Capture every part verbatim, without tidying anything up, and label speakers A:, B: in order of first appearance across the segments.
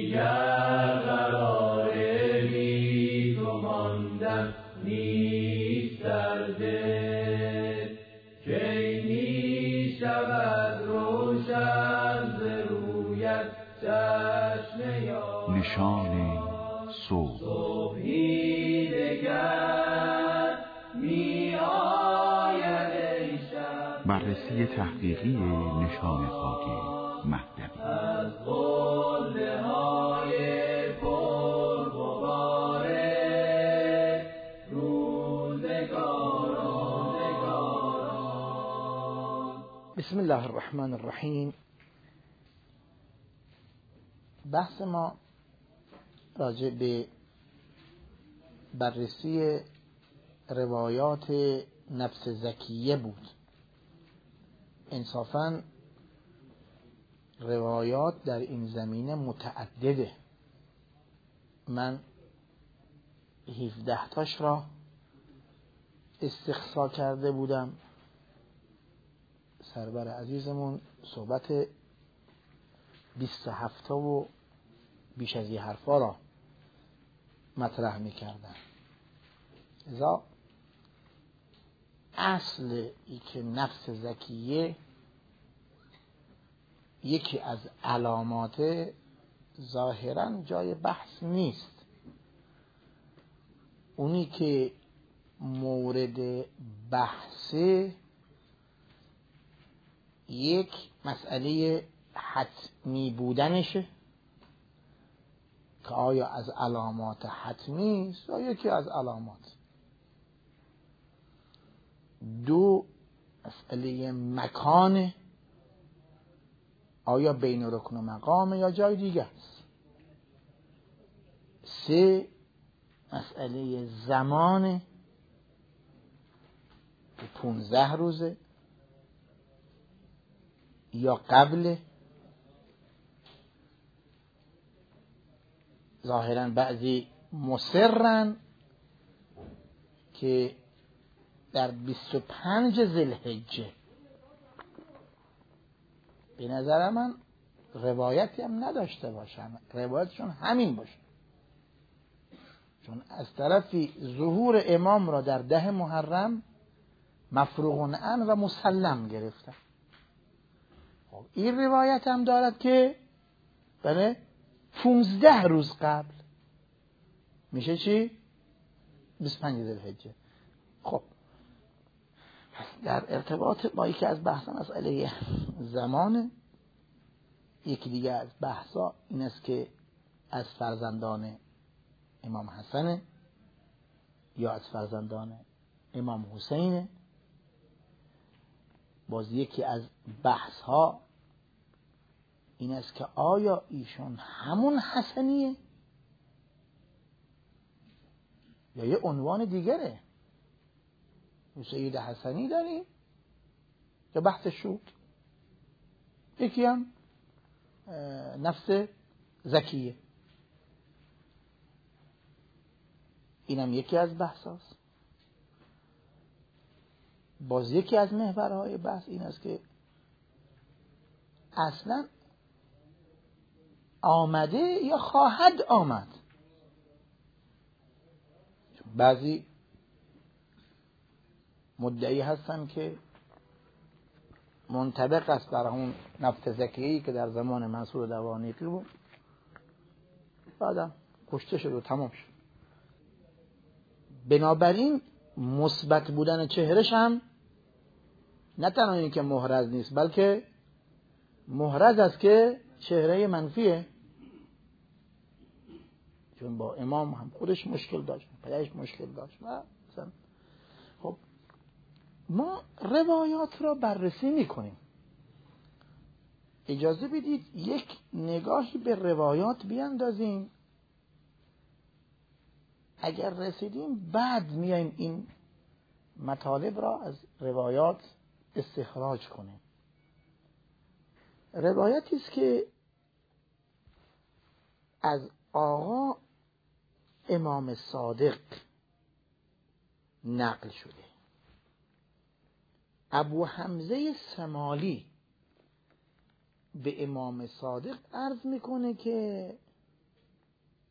A: دیگر قرار بی تو ماندن نیست در دل، کی می شود روشن ز رویت چشم یار.
B: نشان صبح.
A: صبحی دگر می آید ای شب.
B: بررسی تحقیقی نشان خاکی مهدوی
A: از قله های پر غبار روزگاران.
C: بسم الله الرحمن الرحیم. بحث ما راجع به بررسی روایات نفس زکیه بود. انصافاً روایات در این زمینه متعدده. من هفده تاش را استقصا کرده بودم. سرور عزیزمون صحبت بیست و هفت و بیش از یه حرفا را مطرح می‌کردن. ازا اصل ای که نفس زکیه یکی از علامات ظاهراً جای بحث نیست. اونی که مورد بحثه یک مسئله حتمی بودنشه که آیا از علامات حتمی است یا یکی از علامات. دو، مسئله مکانه، آیا بین رکن و مقامه یا جای دیگه است. سه، مسئله زمانه که پونزده روزه یا قبل. ظاهراً بعضی مصرن که در بیست و پنج ذوالحجه. به نظر من روایتی هم نداشته باشن، روایتشون همین باشه، چون از طرفی ظهور امام را در ده محرم مفروغ عنه و مسلم گرفتن. این روایت هم دارد که بله پونزده روز قبل میشه چی؟ بیست و پنج ذوالحجه. خب در ارتباط با یکی از بحثا مسئله زمان، یکی دیگه از بحثا این است که از فرزندان امام حسن یا از فرزندان امام حسین. باز یکی از بحث ها این است که آیا ایشون همون حسنیه یا یه عنوان دیگره. سید حسنی داریم یا بحث شود، یکی هم نفس زکیه، اینم یکی از بحث هاست. باز یکی از محورهای بحث این است که اصلا آمده یا خواهد آمد. بعضی مدعی هستن که منطبق است بر اون نفس زکیه‌ای که در زمان منصور دوانیقی بود، بعدم کشته شد و تمام شد. بنابراین مثبت بودن چهرش هم نه تنها این که محرز نیست، بلکه محرز است که چهره منفیه، چون با امام هم خودش مشکل داشت، پدرش مشکل داشت. و خب ما روایات را بررسی میکنیم. اجازه بدید یک نگاهی به روایات بیاندازیم. اگر رسیدیم بعد میایم این مطالب را از روایات استخراج کنیم. روایتی است که از آقا امام صادق نقل شده. ابو حمزه سمالی به امام صادق عرض میکنه که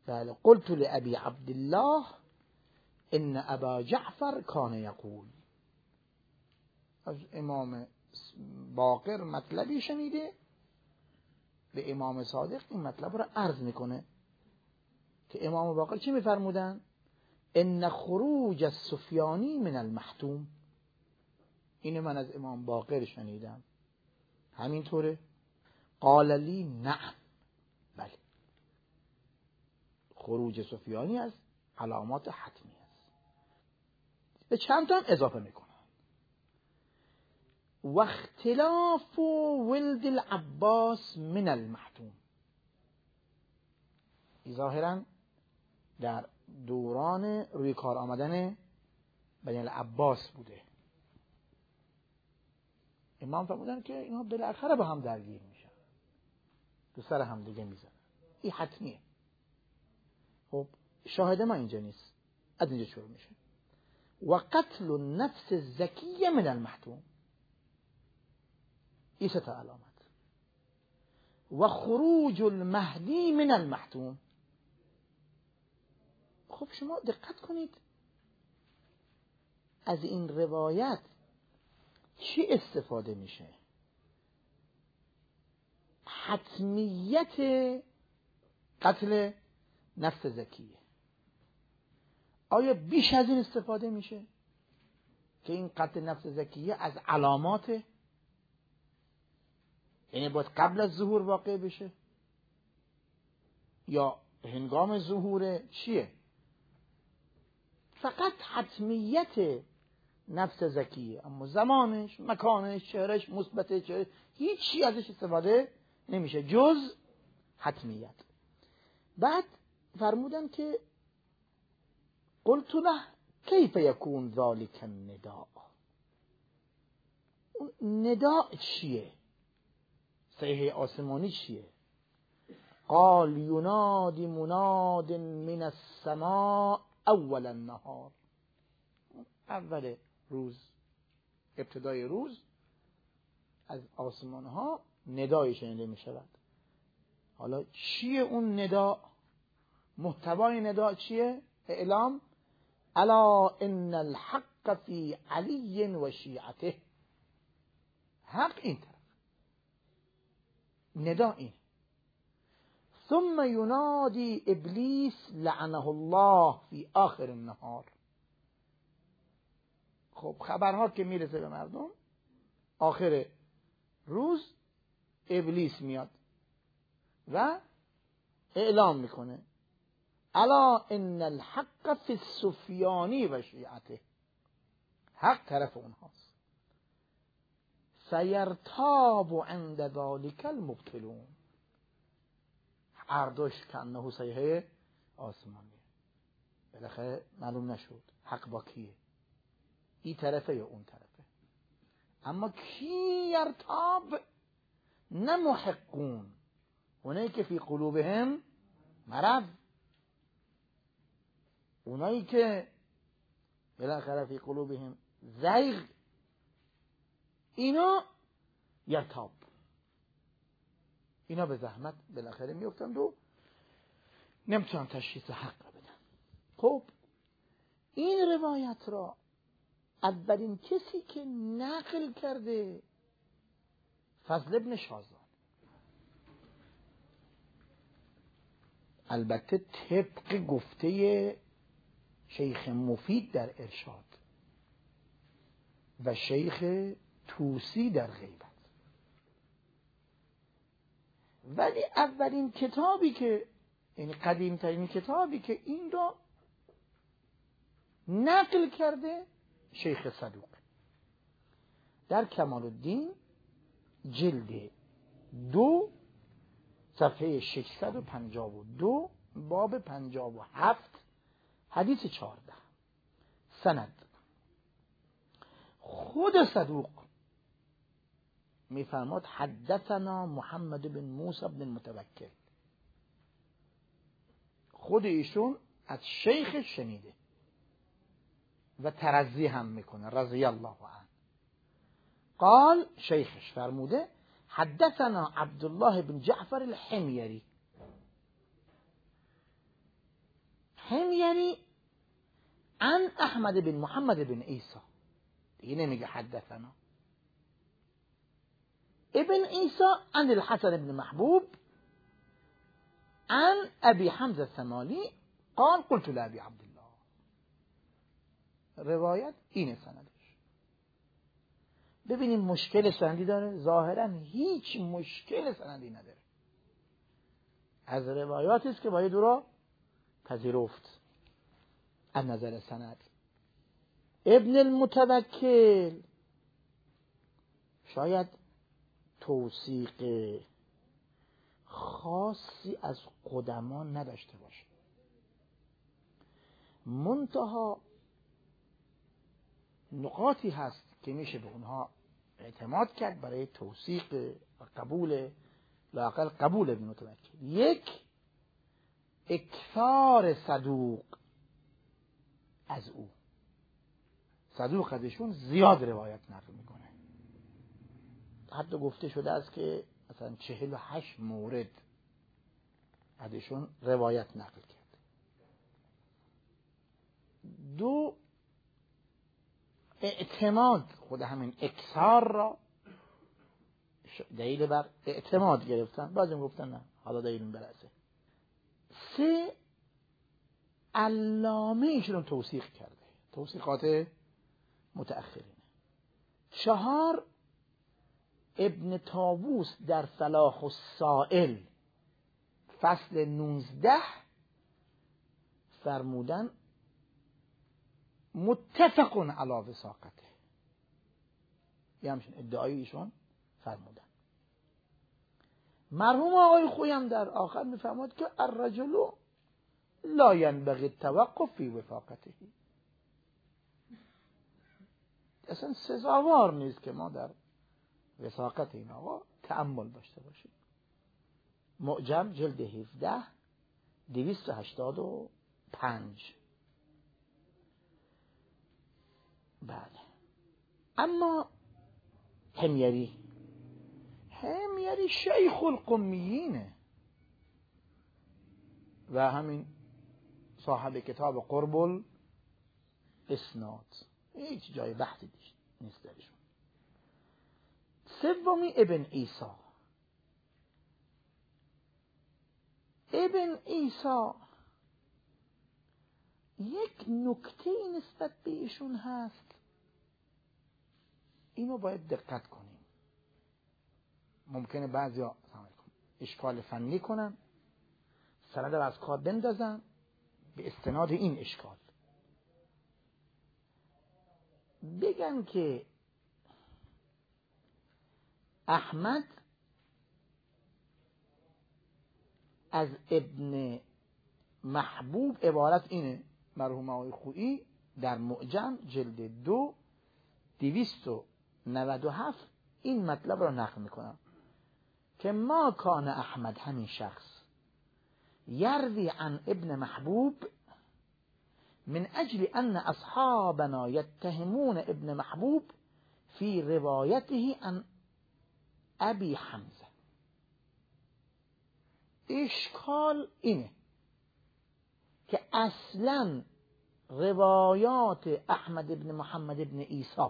C: بله قلت لأبي عبدالله ان ابا جعفر کان یقول، از امام باقر مطلبی شنیده، به امام صادق این مطلب رو عرض میکنه که امام باقر چی میفرمودن؟ ان خروج السفیانی من المحتوم. اینو من از امام باقر شنیدم. همینطوره؟ قال لی نعم، بله، خروج سفیانی از علامات حتمی است. به چند تا هم اضافه میکنن. و اختلاف ولد العباس من المحتوم، ظاهرا در دوران روی کار آمدن بنی العباس بوده. امام فرمودن که اینا بالاخره با هم درگیر میشن، دو سر هم دیگه میزنن، این حتمیه. خب شاهد ما اینجا نیست، از اینجا شروع میشه. و قتل النفس الزکیه من المحتوم، این سه تا علامت. و خروج المهدی من المحتوم. خب شما دقت کنید از این روایت چی استفاده میشه؟ حتمیت قتل نفس زکیه. آیا بیش از این استفاده میشه که این قتل نفس زکیه از علامات، یعنی باید قبل از ظهور واقع بشه یا هنگام ظهور؟ چیه؟ فقط حتمیت نفس زکیه، اما زمانش، مکانش، شهرش، مثبت چهره، هیچی ازش استفاده نمیشه جز حتمیت. بعد فرمودن که قلت له کیف یکون ذلک النداء، اون نداء چیه؟ صیحه آسمانی چیه؟ قال ینادی مناد من السماء اول النهار، اول روز، ابتدای روز از آسمان ها ندای شنیده می شود. حالا چیه اون ندا؟ محتوای ندا چیه؟ اعلام الا ان الحق فی علی و شیعته، حق این طرف، ندا این. ثم ینادی ابلیس لعنه الله فی آخر النهار. خب خبرها که میرسه به مردم، آخر روز ابلیس میاد و اعلام میکنه الا ان الحق فی السفیانی و شیعته، حق طرف اونهاست. سیرتاب عند ذلک المبطلون، اردوش کانه صیحه آسمانی، بالاخره معلوم نشد حق با کیه، این طرفه یا اون طرفه. اما کی یرتاب؟ نه محقون، اونایی که فی قلوبهم مرض، اونایی که بالاخره فی قلوبهم زیغ، اینا یرتاب، اینا به زحمت بالاخره میافتند و نمیتونن تشخیص حق رو بدن. خب این روایت را اولین کسی که نقل کرده فضل ابن شازان، البته طبق گفته شیخ مفید در ارشاد و شیخ توسی در غیبت، ولی اولین کتابی که، یعنی قدیم ترین کتابی که این را نقل کرده شیخ صدوق در کمال الدین جلد دو صفحه ششصد و پنجاه و دو باب پنجاه و هفت حدیث چهارده. سند خود صدوق میفرماد حدثنا محمد بن موسی بن المتوکل، خود ایشون از شیخ شنیده و ترضی هم میکنه رضی الله عنه. قال شیخش فرموده حدثنا عبدالله بن جعفر الحمیری، حمیری عن احمد بن محمد بن عیسی، دیگه نمیگه حدثنا. ابن عیسی عن الحسن بن محبوب عن ابی حمزه الثمالی قال قلت لابی عبدالله. روایت اینه سندش. ببینیم مشکل سندی داره؟ ظاهرا هیچ مشکل سندی نداره. از روایاتی است که باید او را پذیرفت از نظر سند. ابن المتوکل شاید توثیق خاصی از قدما نداشته باشه، منتها نقاطی هست که میشه به اونها اعتماد کرد برای توثیق و قبول، لااقل قبول ابن متوکل. یک، اکثار صدوق از او، صدوق ازشون زیاد روایت نقل میکنه. حتی گفته شده است که مثلا چهل و هشت مورد ازشون روایت نقل کرد. دو، اعتماد، خود همین اکثار را دلیل بر اعتماد گرفتن، بعضی گفتن نه حالا دلیل برسه. سه، علامه ایشون توثیق کرده، توثیقات متأخرین. چهار، ابن طاووس در صلاح السائل فصل نوزده فرمودن متفق علی وثاقته، یه همچین ادعای ایشون فرمودن. مرحوم آقای خویی هم در آخر میفرمود که الرجل لا ينبغي التوقف فی وثاقته، اصلا سزاوار نیست که ما در وثاقت این آقا تأمل داشته باشیم. معجم جلد هفده دویست و هشتاد و پنج. بله. اما حمیری حمیری شیخ القمیینه و همین صاحب کتاب قرب الاسناد، هیچ جای بحثی نیست درشون. سومی ابن عیسی. ابن عیسی یک نکته نسبت به ایشون هست، اینو باید دقت کنیم. ممکنه بعضیا اشکال فنی کنن، سند رو از کار بندازن به استناد این اشکال، بگن که احمد از ابن محبوب، عبارت اینه، مرحوم آقای خویی در معجم جلد دو دویست و نود و هفت این مطلب را نقل میکنم که ما کان احمد، همین شخص، یروی عن ابن محبوب من اجل ان اصحابنا یتهمون ابن محبوب فی روایته عن ابی حمزه. اشکال اینه که اصلا روایات احمد ابن محمد ابن عیسی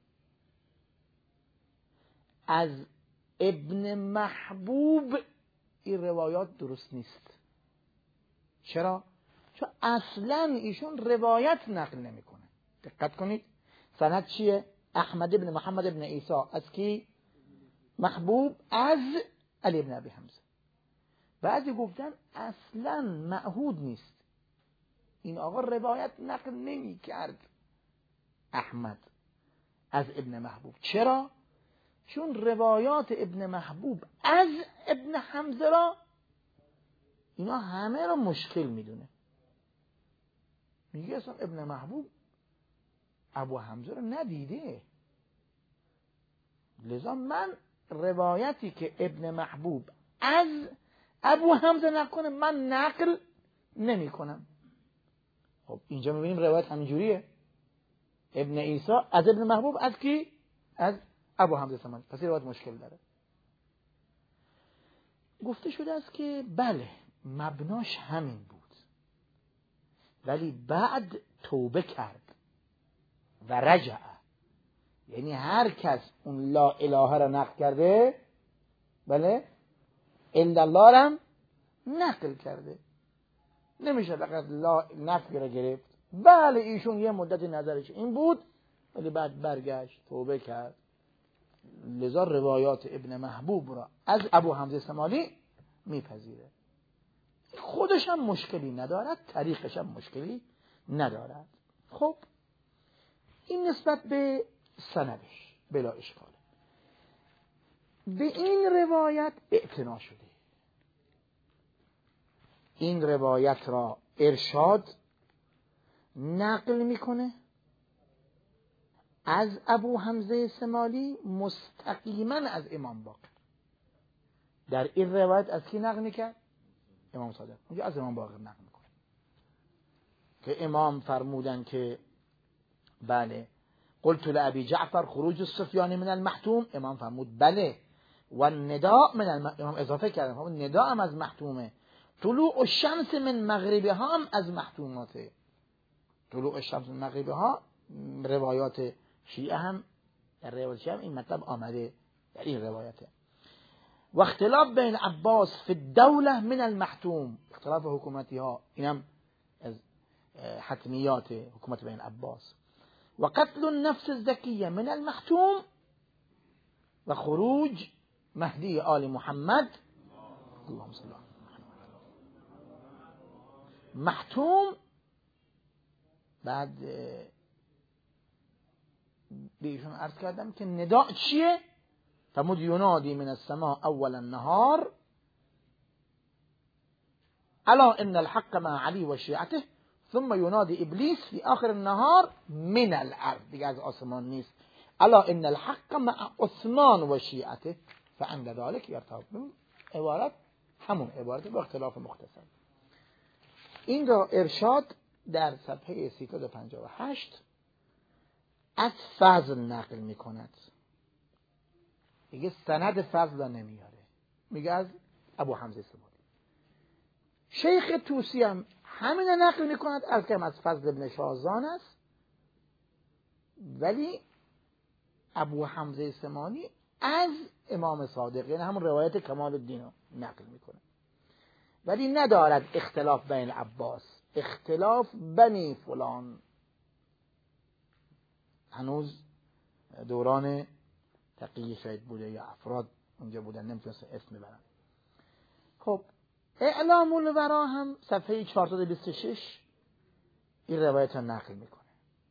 C: از ابن محبوب این روایات درست نیست. چرا؟ چون اصلا ایشون روایت نقل نمیکنه. دقت کنید سند چیه؟ احمد ابن محمد ابن عیسی از کی؟ محبوب از علی ابن ابی حمزه. بعضی گفتن اصلا معهود نیست، این آقا روایت نقل نمی کرد احمد از ابن محبوب. چرا؟ چون روایات ابن محبوب از ابن حمزه را اینا همه را مشکل میدونه. میگه اصلا ابن محبوب ابو حمزه را ندیده، لذا من روایتی که ابن محبوب از ابو حمزه نکنه من نقل نمی کنم. خب اینجا میبینیم روایت همینجوریه، ابن عیسی از ابن محبوب از کی؟ از ابو حمزه سمن. پس این روایت مشکل داره. گفته شده است که بله مبناش همین بود ولی بعد توبه کرد و رجع. یعنی هر کس اون لا اله را نقل کرده، بله، الا الله را نقل کرده، نمیشه فقط لا نفی را گرفت. بله ایشون یه مدت نظرش این بود ولی بعد برگشت توبه کرد. لذا روایات ابن محبوب را از ابو حمزه سمالی میپذیره. خودش هم مشکلی ندارد، طریقش هم مشکلی ندارد. خب این نسبت به سندش بلا اشکال. به این روایت اعتنا شده. این روایت را ارشاد نقل میکنه از ابو حمزه سمالی مستقیما از امام باقر. در این روایت از کی نقل میکرد؟ امام صادق. اونجا از امام باقر نقل میکنه که امام فرمودن که بله قلت لأبي جعفر خروج السفیان من المحتوم، امام فرمود بله، و النداء من الم... امام اضافه کردن فرمود نداء هم از محتومه، طلوع الشمس من مغربها هم از محتوماته. طلوع الشمس من مغربها روایات شیعه هم، در روایات شیعه هم این مطلب آمده در این روایته. و اختلاف بین عباس فی الدوله من المحتوم، اختلاف حکومتی ها اینم از حتمیات حکومت بین عباس. و قتل النفس الزکیه من المحتوم، و خروج مهدی آل محمد اللهم صل علی محتوم. بعد بیشون عرض کردم که نداء چیه؟ فرمود ینادی من السماء اول النهار الا ان الحق مع علی و شیعته ثم ینادی ابلیس فی آخر النهار من الارض، دیگه از آسمان نیست، الا ان الحق مع عثمان و شیعته فعند ذلك یرتاب. عبارت همون عبارت با اختلاف مختصر. این را ارشاد در صفحه سیصد و پنجاه و هشت از فضل نقل می کند. میگه سند فضل را نمیاره، میگه از ابو حمزه سمالی. شیخ طوسی هم همین نقل می کند از کم از فضل ابن شازان است، ولی ابو حمزه سمالی از امام صادق، یعنی همون روایت کمال الدین رو نقل می کند، ولی ندارد اختلاف بین عباس، اختلاف بنی فلان. هنوز دوران تقیه شاید بوده یا افراد اونجا بودن نمیتونست اسم ببرن. خب اعلام الورا هم صفحه چهارصد و بیست و شش این روایت رو نقل میکنه.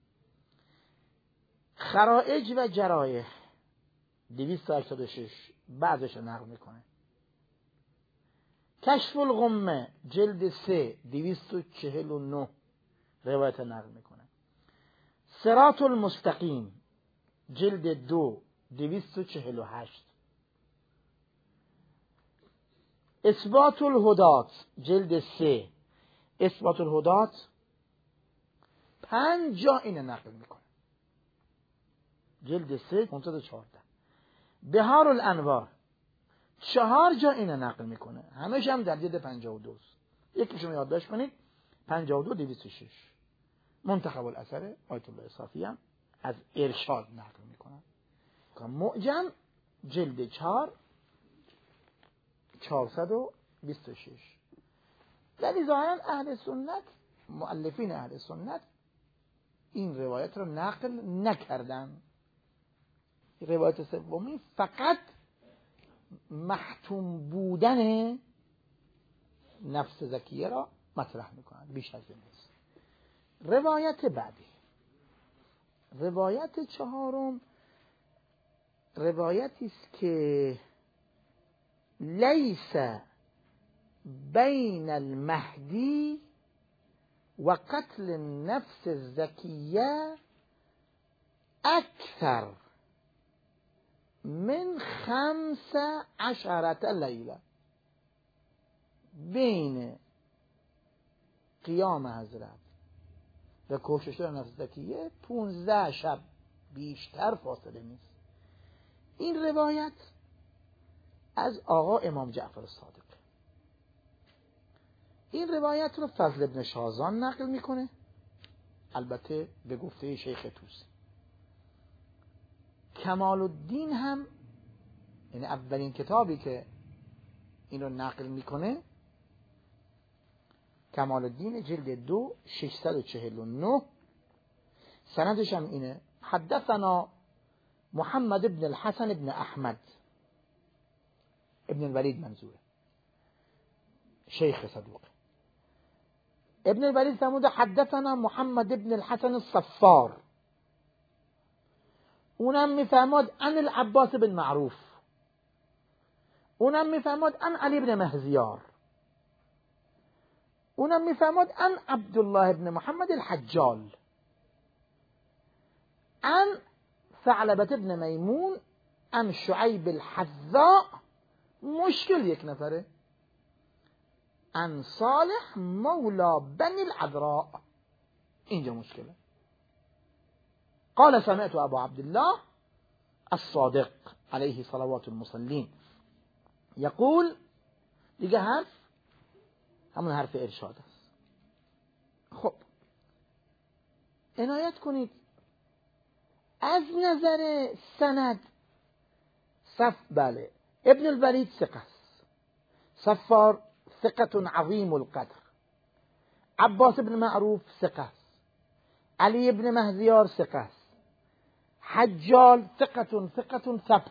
C: خرائج و جرایح دویست و هشتاد و شش بعضش رو نقل میکنه. کشف الغمه جلد سه دویست و چهل و نه روایت نقل میکنه. صراط المستقیم جلد دو دویست و چهل و هشت. اثبات الهدات جلد سه اثبات الهدات پنج جا اینه نقل میکنه، جلد سه پانصد و چهارده. بهار الانوار چهار جا اینه نقل میکنه، همش هم در جلد پنجاه و دو. یکیشون یادداشت کنید، پنجاه و دو دویست و شش. منتخب الاثر آیت الله صافی هم از ارشاد نقل میکنن. معجم جلد چهار چهارصد و بیست و شش. ولی ظاهرا اهل سنت، مؤلفین اهل سنت این روایت رو نقل نکردن. روایت سومی فقط محتوم بودن نفس زکیه را مطرح میکنن، بیش از این نیست. روایت بعدی، روایت چهارم، روایتی است که لیس بین المهدی و قتل النفس الزکیه اکثر من خمس عشرت لیله. بین قیام حضرت و کشته نفس زکیه پونزده شب، بیشتر فاصله نیست. این روایت از آقا امام جعفر الصادق. این روایت رو فضل ابن شازان نقل میکنه، البته به گفته شیخ توسی. کمال الدین هم، یعنی اولین کتابی که این رو نقل میکنه، کمال الدین جلد دو ششصد و چهل و نه، سندش هم اینه: حدثنا محمد ابن الحسن ابن احمد ابن الولید، منظوره شیخ صدوق. ابن الولید فرمود حدثنا محمد ابن الحسن الصفار، اونم میفرماد عن العباس بن معروف، اونم میفرماد عن علی بن مهزیار، اونم میفرماد عن عبدالله بن محمد الحجال، عن ثعلبة بن میمون، عن شعیب الحذاء، مشکل یک نفره، عن صالح مولا بنی العذراء، اینجا مشکله. قال سمعت ابو عبدالله الصادق علیه صلوات المصلین یقول، دیگه حرف همون حرف ارشاد است. خب عنایت کنید، از نظر سند صف بله ابن الولید ثقه است، صفار ثقة عظیم القدر، عباس بن معروف ثقه است، علی بن مهزیار ثقه است، حجال ثقة ثقة ثبت،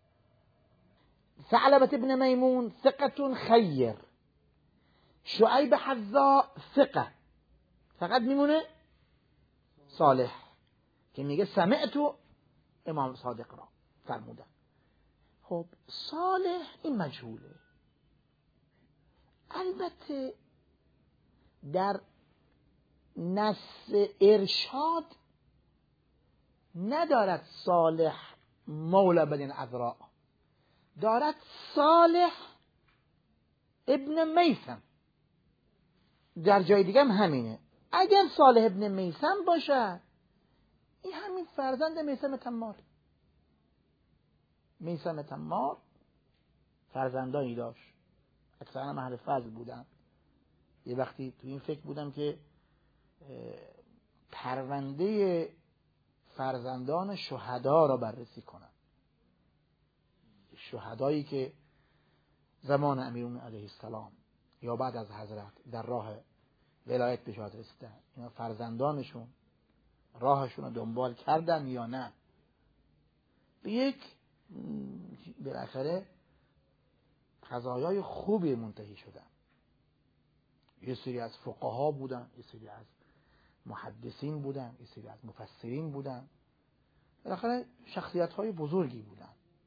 C: ثعلبة بن میمون ثقة خیر، شعیب حذاء ثقه، فقط میمونه صالح که میگه سمعت امام صادق را فرمودن. خب صالح این مجهوله، البته در نص ارشاد ندارد صالح مولا بنی العذراء، دارد صالح ابن میثم، در جای دیگه هم همینه. اگر صالح ابن میثم باشه، این همین فرزند میثم تمار. میثم تمار فرزندانی داشت، اکثرا اهل فضل بودن. یه وقتی تو این فکر بودم که پرونده فرزندان شهدا را بررسی کنم، شهدایی که زمان امیرالمومنین علیه السلام یا بعد از حضرت در راه ولایت به شهادت رسیدن، اینا فرزندانشون راهشون رو دنبال کردن یا نه. به یک بالاخره قضایای خوبی منتهی شدن. یه سری از فقها بودن، یه سری از محدثین بودن، یه سری از مفسرین بودن، بالاخره شخصیت های بزرگی بودن.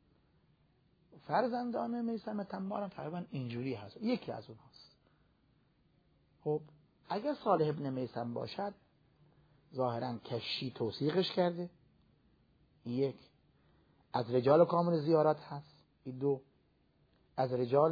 C: فرزندان میثم تمار هم تقریبا اینجوری هست، یکی از اون هست. خب اگر صالح ابن میثم باشد، ظاهرا کشی توثیقش کرده، یک از رجال کامل زیارت هست، این دو از رجال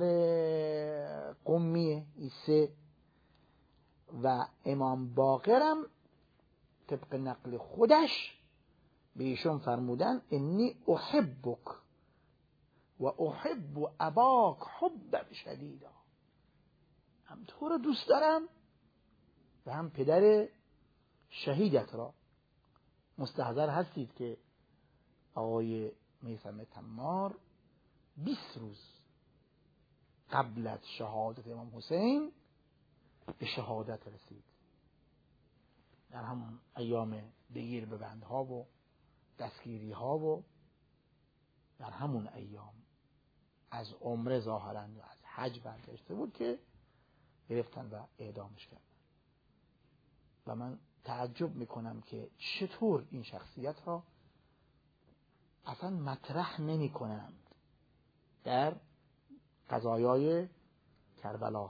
C: قمیه، این سه و امام باقرم طبق نقل خودش به ایشون فرمودن انی احبک و احب اباک حبا شدیدا، هم تو رو دوست دارم و هم پدر شهیدت را. مستحضر هستید که آقای میثم تمار بیست روز قبل از شهادت امام حسین به شهادت رسید. در همون ایام بگیر به بندها و دستگیری ها و در همون ایام از عمره ظاهرا یا از حج برگشته بود که گرفتن و اعدامش کردن. و من تعجب میکنم که چطور این شخصیت را اصلا مطرح نمی کنند در قضایای کربلا.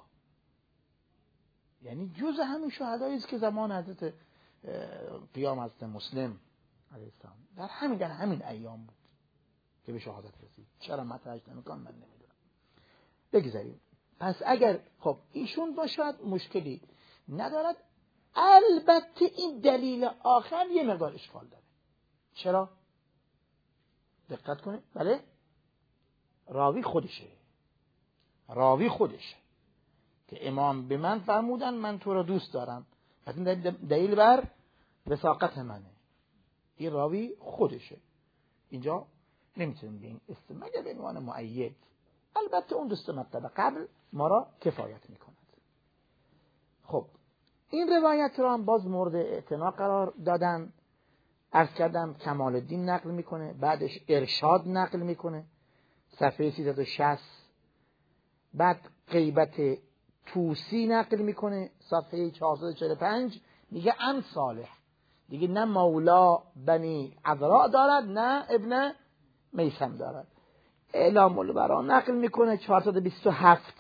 C: یعنی جز همین شهدایی است که زمان حضرت قیام حضرت مسلم علیه السلام در همین در همین ایام بود که به شهادت رسید. چرا مطرحش نمیکنم من نمیدونم. بگذاریم. پس اگر خب ایشون باشد مشکلی ندارد. البته این دلیل آخر یه مقدار اشکال داره. چرا؟ دقت کنید. بله راوی خودشه، راوی خودشه که امام به من فرمودن من تو را دوست دارم، پس این دلیل بر وثاقت منه. این راوی خودشه، اینجا نمیتونیم بگیم است مگر به عنوان مؤید. البته اون دوست مطلب قبل ما را کفایت میکند. خب این روایت را هم باز مورد اعتنا قرار دادن. عرض کردم کمال الدین نقل میکنه، بعدش ارشاد نقل میکنه صفحه سیصد و شصت، بعد غیبت توسی نقل میکنه صفحه چهارصد و چهل و پنج، میگه ان صالح، دیگه نه مولا بنی عذراء دارد نه ابن میثم دارد. اعلام البراء نقل میکنه چهارصد و بیست و هفت،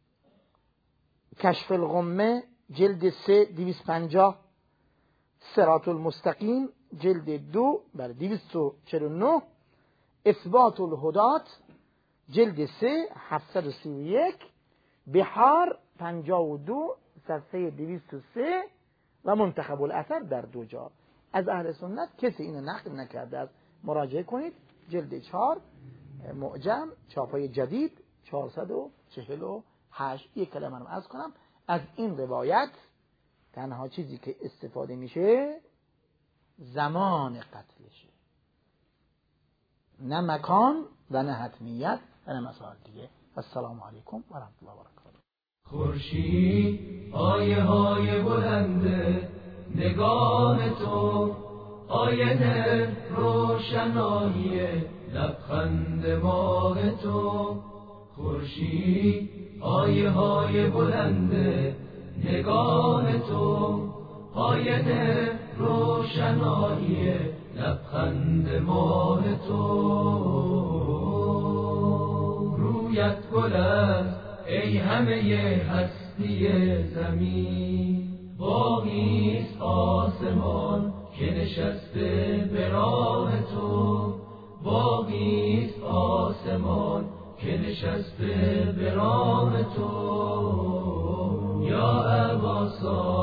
C: کشف الغمه جلد سه دویست و پنجاه، صراط المستقیم جلد دو بر دویست و چهل و نه، اثبات الهدات جلد سه هفتصد و سی و یک، بحار پنجاه و دو صفحه دویست و سه و منتخب الاثر در دو جا. از اهل سنت کسی اینو نقل نکرده است، مراجعه کنید جلد چهار معجم چاپای جدید چهارصد و چهل و هشت. یک کلمه رو عرض کنم، از این روایت تنها چیزی که استفاده میشه زمان قتلشه، نه مکان و نه حتمیت و نه مسائل دیگه. السلام علیکم و رحمت الله و برکاته.
A: خورشید آیه های بلنده نگاه تو، آینه روشنایی لبخند ماه تو. خورشید آیه های بلنده نگاه تو، آینه روشنایی لبخند ماه تو. رویت گل است ای همه هستی زمین، باغیست آسمان که نشسته به راه تو، باغیست آسمان که نشسته به راه تو. یا ابا